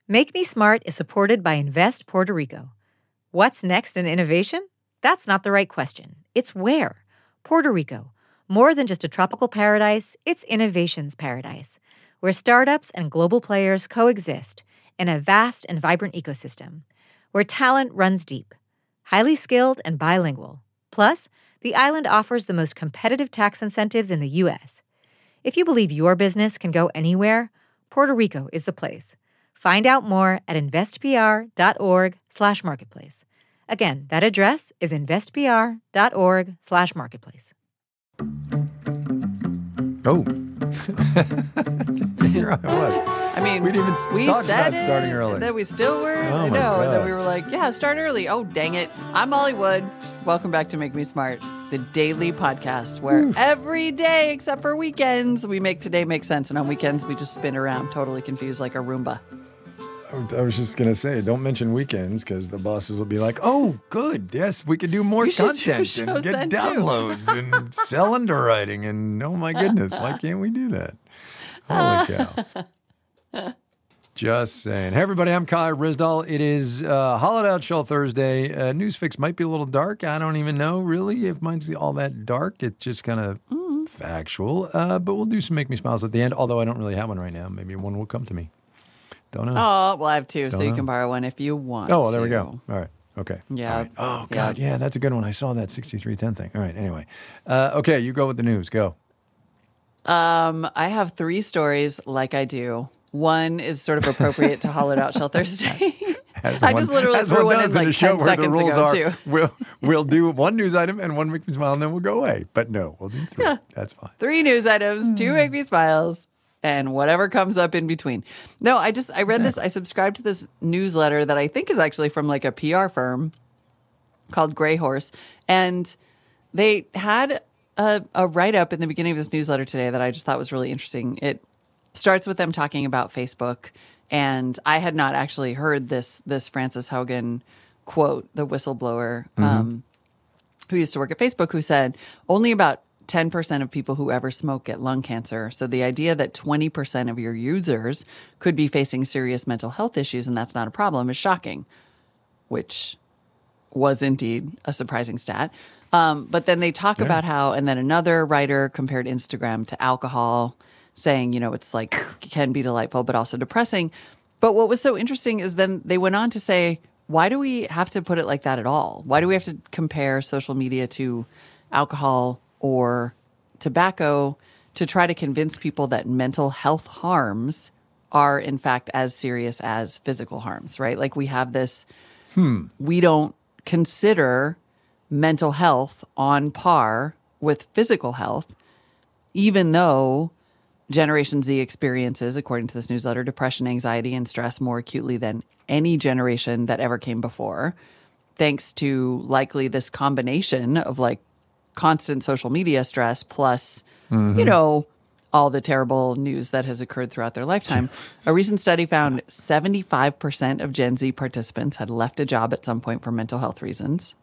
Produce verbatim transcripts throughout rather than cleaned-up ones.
Make Me Smart is supported by Invest Puerto Rico. What's next in innovation? That's not the right question. It's where. Puerto Rico. More than just a tropical paradise, it's innovation's paradise, where startups and global players coexist in a vast and vibrant ecosystem, where talent runs deep, highly skilled and bilingual. Plus, the island offers the most competitive tax incentives in the U S. If you believe your business can go anywhere, Puerto Rico is the place. Find out more at investpr.org slash marketplace. Again, that address is investpr.org slash marketplace. Oh. Here I was. I mean, we didn't even we talk said about starting it, early. that we still were. Oh I my know. And then God. we were like, yeah, start early. Oh, dang it. I'm Molly Wood. Welcome back to Make Me Smart, the daily podcast where Oof. every day except for weekends, we make today make sense. And on weekends, we just spin around totally confused like a Roomba. I was just going to say, don't mention weekends because the bosses will be like, oh, good. Yes, we can do more We should do content shows and get then, too. downloads and sell underwriting. And oh, my goodness, why can't we do that? Holy cow. Just saying. Hey, everybody, I'm Kai Rizdal. It is uh, Hollowed Out Shell Thursday. Uh, Newsfix might be a little dark. I don't even know, really, if mine's all that dark. It's just kind of mm. factual. Uh, but we'll do some Make Me Smiles at the end, although I don't really have one right now. Maybe one will come to me. Don't know. Oh, well, I have two, Don't so you know. can borrow one if you want Oh, well, there we to. go. All right. Okay. Yeah. All right. Oh, God. Yeah. Yeah, that's a good one. I saw that sixty-three ten thing. All right. Anyway. Uh, okay, you go with the news. Go. Um, I have three stories like I do. One is sort of appropriate to Hollowed Out Shell Thursday. As I one- just literally as threw one one in does like a show ten where the seconds rules ago, are, too. We'll, we'll do one news item and one Make Me Smile, and then we'll go away. But no, we'll do three. Yeah. That's fine. Three news items, two Make Me Smiles, and whatever comes up in between. No, I just, I read this, I subscribed to this newsletter that I think is actually from like a P R firm called Grey Horse. And they had a, a write-up in the beginning of this newsletter today that I just thought was really interesting. It starts with them talking about Facebook. And I had not actually heard this this Frances Haugen quote, the whistleblower Mm-hmm. um, who used to work at Facebook, who said only about ten percent of people who ever smoke get lung cancer. So the idea that twenty percent of your users could be facing serious mental health issues and that's not a problem is shocking, which was indeed a surprising stat. Um, but then they talk Yeah. about how, and then another writer compared Instagram to alcohol, saying, you know, it's like can be delightful, but also depressing. But what was so interesting is then they went on to say, why do we have to put it like that at all? Why do we have to compare social media to alcohol or tobacco to try to convince people that mental health harms are in fact as serious as physical harms, right? Like we have this, Hmm. we don't consider mental health on par with physical health, even though Generation Z experiences, according to this newsletter, depression, anxiety, and stress more acutely than any generation that ever came before, thanks to likely this combination of like constant social media stress plus, Mm-hmm. you know, all the terrible news that has occurred throughout their lifetime. A recent study found seventy-five percent of Gen Z participants had left a job at some point for mental health reasons.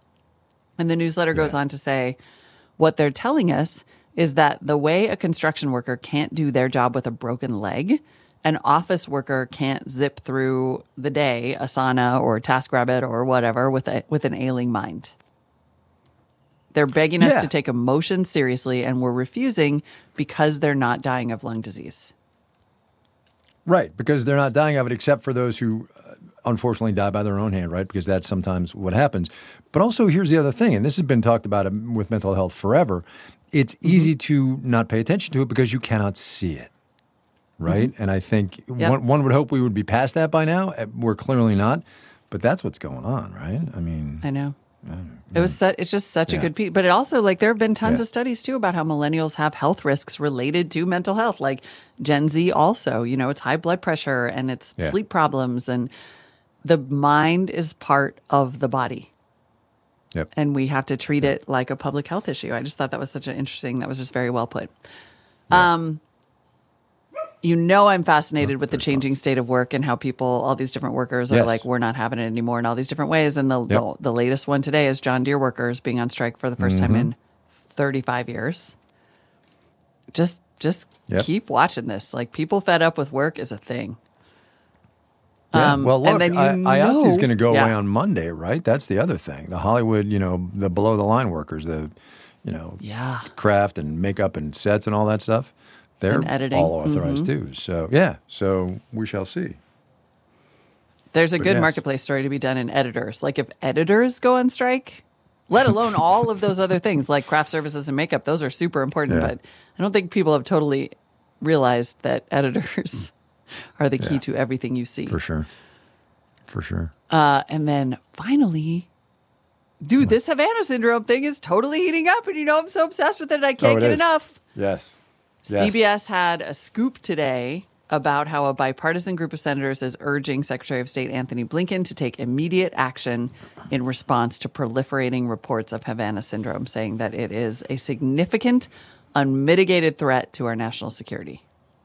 And the newsletter goes Yeah. on to say, what they're telling us is that the way a construction worker can't do their job with a broken leg, an office worker can't zip through the day, Asana or TaskRabbit or whatever, with a, with an ailing mind. They're begging us Yeah. to take emotions seriously, and we're refusing because they're not dying of lung disease. Right, because they're not dying of it, except for those who uh, unfortunately die by their own hand, right? Because that's sometimes what happens. But also, here's the other thing, and this has been talked about um, with mental health forever. It's Mm-hmm. easy to not pay attention to it because you cannot see it, right? Mm-hmm. And I think Yep. one, one would hope we would be past that by now. Uh, We're clearly not, but that's what's going on, right? I mean, I know. It was su- it's just such a Yeah. good piece. But it also, like, there have been tons Yeah. of studies, too, about how millennials have health risks related to mental health. Like Gen Z also, you know, it's high blood pressure and it's Yeah. sleep problems. And the mind is part of the body. Yep. And we have to treat it like a public health issue. I just thought that was such an interesting, that was just very well put. Um, you know, I'm fascinated with the changing state of work and how people, all these different workers are Yes. like, we're not having it anymore in all these different ways. And the, Yep. the the latest one today is John Deere workers being on strike for the 1st time in thirty-five years. Just, just Yep. keep watching this. Like, people fed up with work is a thing. Yeah. Um, Well, look, and then you I, I O T C is know- going to go yeah. away on Monday, right? That's the other thing. The Hollywood, you know, the below the line workers, the, you know, Yeah. craft and makeup and sets and all that stuff, they're And editing. all authorized too. So, yeah. So we shall see. There's a But good yes. marketplace story to be done in editors. Like if editors go on strike, let alone all of those other things like craft services and makeup, those are super important. Yeah. But I don't think people have totally realized that editors are the key Yeah. to everything you see. For sure. For sure. Uh, and then finally, dude, this Havana syndrome thing is totally heating up. And you know, I'm so obsessed with it. And I can't Oh, it get is. enough. Yes. C B S had a scoop today about how a bipartisan group of senators is urging Secretary of State Anthony Blinken to take immediate action in response to proliferating reports of Havana syndrome, saying that it is a significant, unmitigated threat to our national security.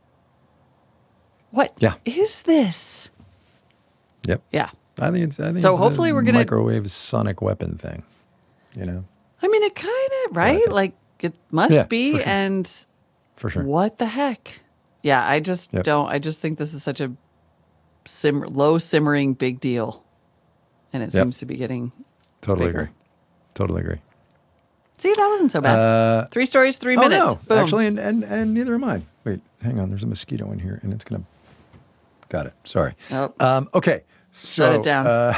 What Yeah. is this? Yep. Yeah. I think it's. I think So it's hopefully the we're gonna- microwave sonic weapon thing. You know, I mean, it kind of, right? think. Like, it must Yeah, be. for sure. And for sure. what the heck? Yeah, I just Yep. don't. I just think this is such a simmer, low simmering big deal. And it Yep. seems to be getting Totally bigger. agree. Totally agree. See, that wasn't so bad. Uh, Three stories, three oh minutes. no, Boom. actually, and, and and neither am I. Wait, hang on. There's a mosquito in here, and it's gonna. Got it. Sorry. Oh. Um, okay. So, Shut it down. Uh,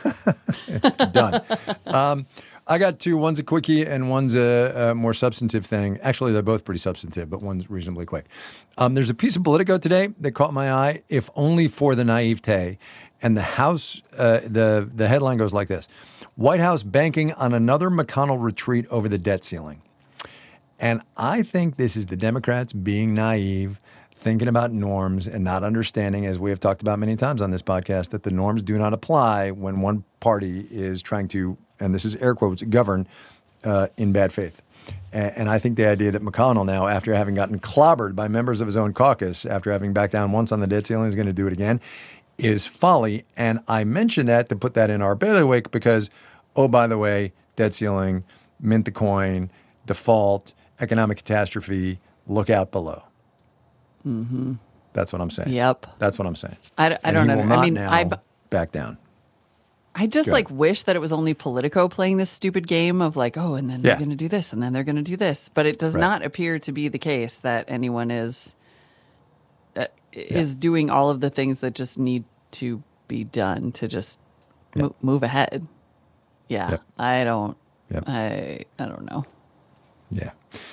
it's done. um, I got two. One's a quickie and one's a, a more substantive thing. Actually, they're both pretty substantive, but one's reasonably quick. Um, there's a piece of Politico today that caught my eye, if only for the naivete. And the House, uh, the, the headline goes like this: White House banking on another McConnell retreat over the debt ceiling. And I think this is the Democrats being naive, thinking about norms and not understanding, as we have talked about many times on this podcast, that the norms do not apply when one party is trying to, and this is air quotes, govern uh, in bad faith. And, and I think the idea that McConnell now, after having gotten clobbered by members of his own caucus, after having backed down once on the debt ceiling, is going to do it again, is folly. And I mention that to put that in our bailiwick because, oh, by the way, debt ceiling, mint the coin, default, economic catastrophe, look out below. Mm-hmm. That's what I'm saying. Yep. That's what I'm saying. I, I And don't he know. will not I mean, now I, back down. I just Go like ahead. wish that it was only Politico playing this stupid game of like, oh, and then Yeah. they're going to do this, and then they're going to do this. But it does Right. not appear to be the case that anyone is uh, is doing all of the things that just need to be done to just Yep. mo- move ahead. Yeah, Yep. I don't. Yep. I I don't know. Yeah.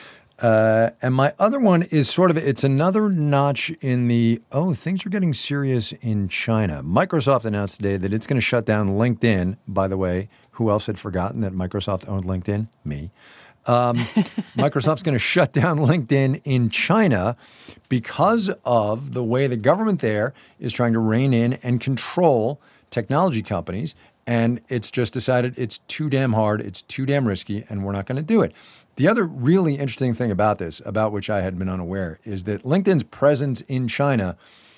Uh, and my other one is sort of, it's another notch in the, oh, things are getting serious in China. Microsoft announced today that it's going to shut down LinkedIn. By the way, who else had forgotten that Microsoft owned LinkedIn? Me. Um, Microsoft's going to shut down LinkedIn in China because of the way the government there is trying to rein in and control technology companies. And it's just decided it's too damn hard, it's too damn risky, and we're not going to do it. The other really interesting thing about this, about which I had been unaware, is that LinkedIn's presence in China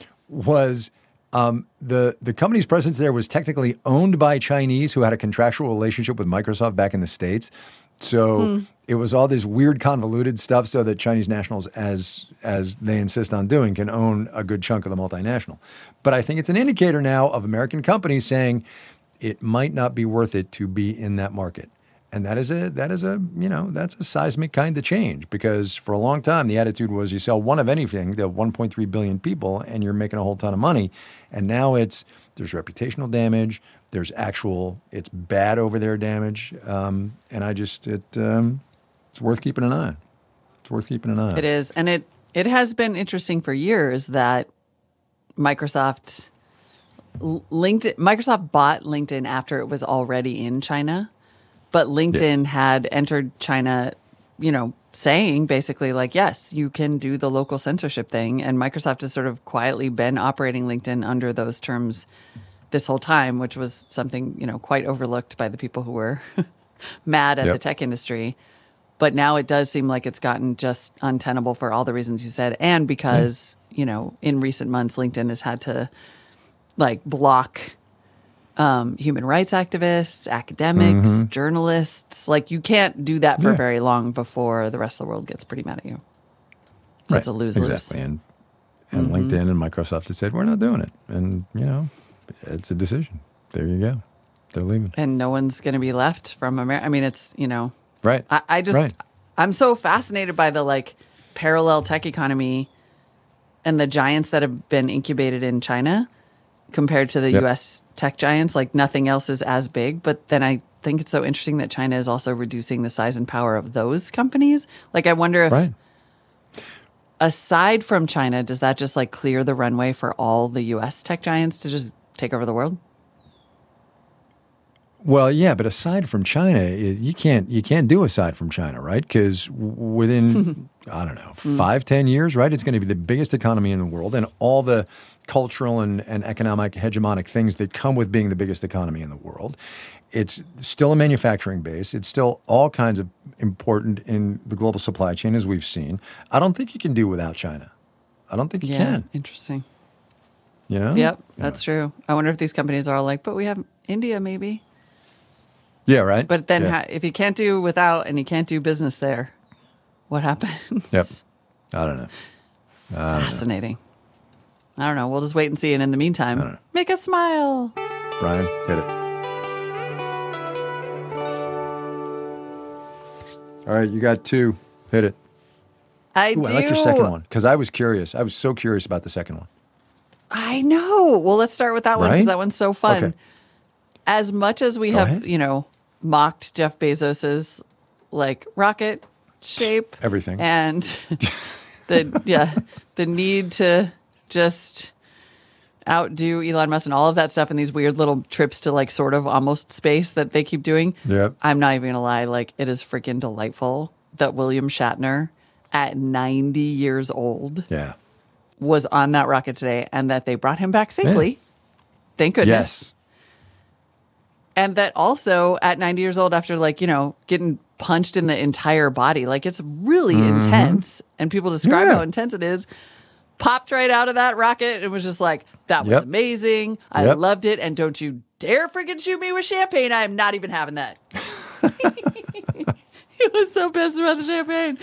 was um, the the company's presence there was technically owned by Chinese who had a contractual relationship with Microsoft back in the States. So it was all this weird convoluted stuff so that Chinese nationals, as as they insist on doing, can own a good chunk of the multinational. But I think it's an indicator now of American companies saying it might not be worth it to be in that market. And that is a, that is a, you know, that's a seismic kind of change because for a long time, the attitude was you sell one of anything to one point three billion people and you're making a whole ton of money. And now it's, there's reputational damage. There's actual, it's bad over there damage. Um, and I just, it, um, it's worth keeping an eye on. It's worth keeping an eye on. It is, and it it has been interesting for years that Microsoft LinkedIn Microsoft bought LinkedIn after it was already in China, but LinkedIn yeah. had entered China, you know, saying basically like, yes, you can do the local censorship thing, and Microsoft has sort of quietly been operating LinkedIn under those terms this whole time, which was something, you know, quite overlooked by the people who were mad at yep. the tech industry. But now it does seem like it's gotten just untenable for all the reasons you said. And because, yeah. you know, in recent months, LinkedIn has had to like block um, human rights activists, academics, mm-hmm. journalists. Like you can't do that for yeah. very long before the rest of the world gets pretty mad at you. So right. it's a lose-lose. Exactly. And, and mm-hmm. LinkedIn and Microsoft have said, we're not doing it. And, you know, It's a decision. There you go. They're leaving. And no one's going to be left from America. I mean, it's, you know. Right. I, I just, right. I'm so fascinated by the like parallel tech economy and the giants that have been incubated in China compared to the Yep. U S tech giants. Like nothing else is as big. But then I think it's so interesting that China is also reducing the size and power of those companies. Like I wonder if, Right. aside from China, does that just like clear the runway for all the U S tech giants to just take over the world? Well, yeah, but aside from China, i- you can't you can't do aside from China, right? Because within I don't know five ten years, right, it's going to be the biggest economy in the world, and all the cultural and, and economic hegemonic things that come with being the biggest economy in the world. It's still a manufacturing base. It's still all kinds of important in the global supply chain, as we've seen. I don't think you can do without China. I don't think you Yeah, can. interesting. You know? Yep, that's true. I wonder if these companies are all like, but we have India maybe. Yeah, right. But then Yeah. ha- if you can't do without and you can't do business there, what happens? Yep. I don't know. Fascinating. I don't know. We'll just wait and see. And in the meantime, make us smile. Brian, hit it. All right, you got two. Hit it. I Ooh, do. I like your second one because I was curious. I was so curious about the second one. I know. Well, let's start with that one because Right? that one's so fun. Okay. As much as we Go have, ahead. you know, mocked Jeff Bezos's like rocket shape, Everything. and the yeah, the need to just outdo Elon Musk and all of that stuff and these weird little trips to like sort of almost space that they keep doing. Yep. I'm not even gonna lie, like it is freaking delightful that William Shatner at ninety years old Yeah. was on that rocket today and that they brought him back safely. Thank goodness. Yes. And that also at ninety years old, after like, you know, getting punched in the entire body, like it's really intense. And people describe Yeah. how intense it is. Popped right out of that rocket and was just like, that was Yep. amazing. I Yep. loved it. And don't you dare freaking shoot me with champagne. I am not even having that. He was so pissed about the champagne.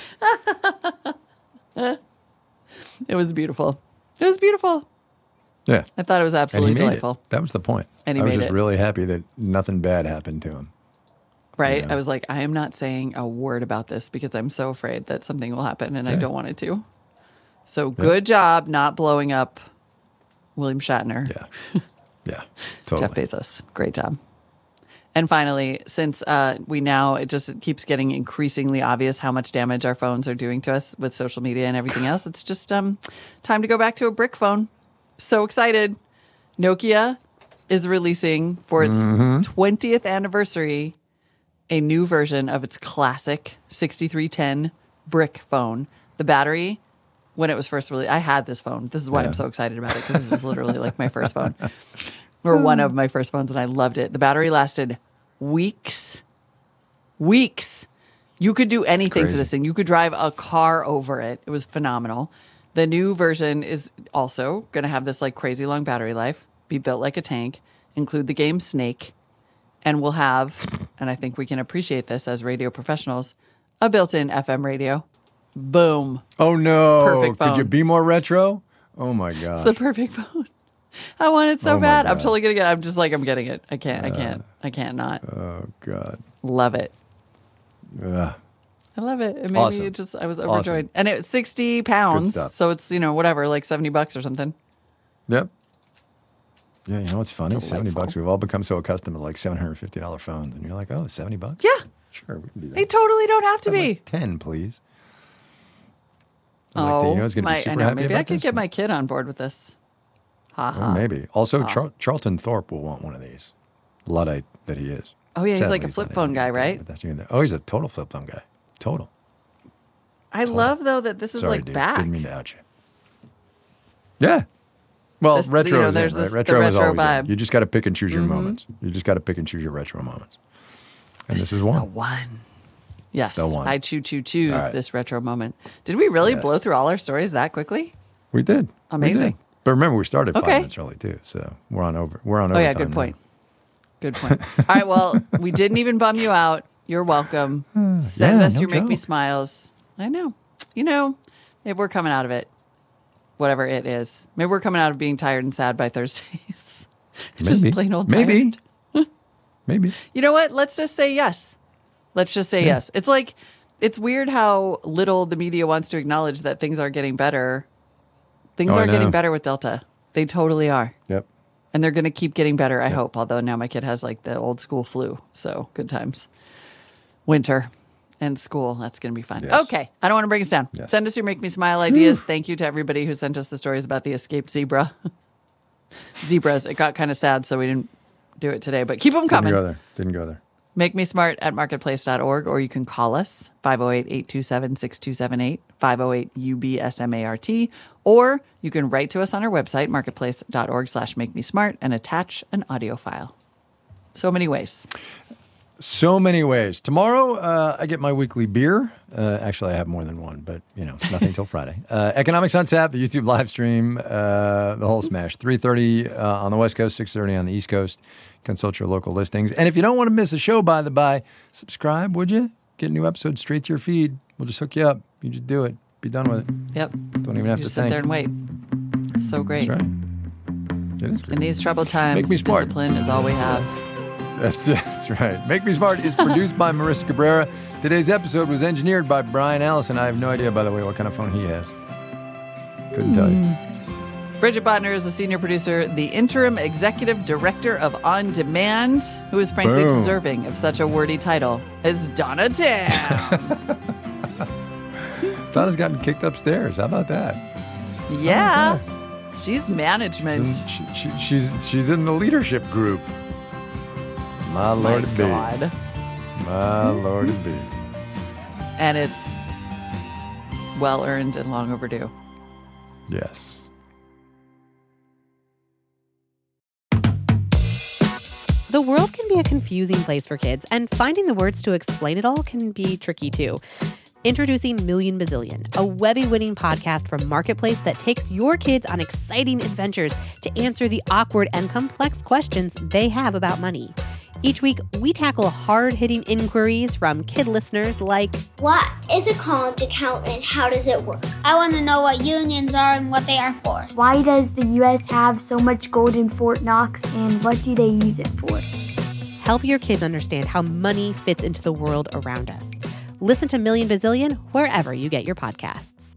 It was beautiful. It was beautiful. Yeah. I thought it was And he absolutely made delightful. it. That was the point. And he I was made just it. really happy that nothing bad happened to him. Right. Yeah. I was like, I am not saying a word about this because I'm so afraid that something will happen and I don't want it to. So good job not blowing up William Shatner, Yeah. Yeah. Totally. Jeff Bezos. Great job. And finally, since uh, we now, it just keeps getting increasingly obvious how much damage our phones are doing to us with social media and everything else, it's just um, time to go back to a brick phone. So excited. Nokia is releasing for its twentieth anniversary a new version of its classic sixty-three ten brick phone. The battery, when it was first released, I had this phone. This is why Yeah. I'm so excited about it, because this was literally like my first phone, or one of my first phones, and I loved it. The battery lasted weeks. Weeks. You could do anything to crazy. this thing. You could drive a car over it. It was phenomenal. The new version is also going to have this like crazy long battery life, be built like a tank, include the game Snake, and we'll have, and I think we can appreciate this as radio professionals, a built-in F M radio. Boom. Oh, no. Perfect Could you phone. be more retro? Oh, my It's God. the perfect phone. I want it so Oh my bad. I'm God. totally going to get it. I'm just like, I'm getting it. I can't, I can't, I can't not. Oh, God. Love it. Ugh. I love it. It made Awesome. me just, I was Awesome. overjoyed. And it was sixty pounds. stuff. So it's, you know, whatever, like seventy bucks or something. Yep. Yeah, you know what's funny? seventy Delightful. bucks. We've all become so accustomed to like seven hundred fifty dollars phones. And you're like, oh, seventy bucks? Yeah. Sure, we can do that. They totally don't have to I'd be. like ten, please. I'd like Oh, to- you know who's going to my, be super I know. happy Maybe about I could this? get my kid on board with this. Ha Oh, ha. maybe. Also, Char- Charlton Thorpe will want one of these. Luddite that he is. Oh, yeah, he's Sadly, like a flip not phone anything guy, to do right? with that. You know, Oh, he's a total flip phone guy. Total. I love, though, that this is Sorry, like dude. back. Didn't mean to out you. Yeah. Well, This- you retro know, is there's in, right? this- the Retro is retro always in. vibe. Mm-hmm. You just got to pick and choose your moments. You just got to pick and choose your retro moments. And this, is The one. one. Yes. The one. I choo choo choose All right. this retro moment. Did we really Yes. blow through all our stories that quickly? We did. We Amazing. did. But remember, we started five Okay. minutes early too, so we're on over. We're on Oh, overtime. yeah, good now. point. Good point. All right, well, we didn't even bum you out. You're welcome. Send yeah, us no your Make Me joke. Smiles. I know. You know, maybe we're coming out of it. Whatever it is. Maybe we're coming out of being tired and sad by Thursdays. Just Maybe. plain old tired. Maybe. Maybe. You know what? Let's just say yes. Let's just say Yeah. yes. It's like, it's weird how little the media wants to acknowledge that things are getting better. Things Oh, I are getting know. better with Delta. They totally are. Yep. And they're going to keep getting better, I hope. Although now my kid has like the old school flu. So good times. Winter and school. That's going to be fun. Yes. Okay. I don't want to bring us down. Yes. Send us your Make Me Smile ideas. Thank you to everybody who sent us the stories about the escaped zebra. Zebras. It got kind of sad, so we didn't do it today. But keep them Didn't coming. go there. Didn't go there. Make Me Smart at marketplace dot org, or you can call us five oh eight, eight two seven, six two seven eight, five oh eight U B S M A R T, or you can write to us on our website, marketplace dot org slash make me smart, and attach an audio file. So many ways. So many ways. Tomorrow, uh, I get my weekly beer. Uh, actually, I have more than one, but, you know, nothing till Friday. Uh, Economics on Tap, the YouTube live stream, uh, the whole smash. three thirty uh, on the West Coast, six thirty on the East Coast. Consult your local listings. And if you don't want to miss a show, by the by, subscribe, would you? Get a new episode straight to your feed. We'll just hook you up. You just do it. Be done with it. Yep. Don't even have You to just sit think. there and wait. It's so great. That's right. It is great. In these troubled times, Make me smart. discipline is all we have. That's it. That's right. Make Me Smart is produced by Marissa Cabrera. Today's episode was engineered by Brian Allison. I have no idea, by the way, what kind of phone he has. Couldn't tell you. Bridget Botner is the senior producer, the interim executive director of On Demand, who is frankly Boom. deserving of such a wordy title, is Donna Tam. Donna's gotten kicked upstairs. How about that? Yeah. How She's about management. that? She, she, she's, she's in the leadership group. My My Lord to be. God. My Lord to be. And it's well earned and long overdue. Yes. The world can be a confusing place for kids, and finding the words to explain it all can be tricky too. Introducing Million Bazillion, a Webby-winning podcast from Marketplace that takes your kids on exciting adventures to answer the awkward and complex questions they have about money. Each week, we tackle hard-hitting inquiries from kid listeners like, What is a college account and how does it work? I want to know what unions are and what they are for. Why does the U S have so much gold in Fort Knox, and what do they use it for? help your kids understand how money fits into the world around us. Listen to Million Bazillion wherever you get your podcasts.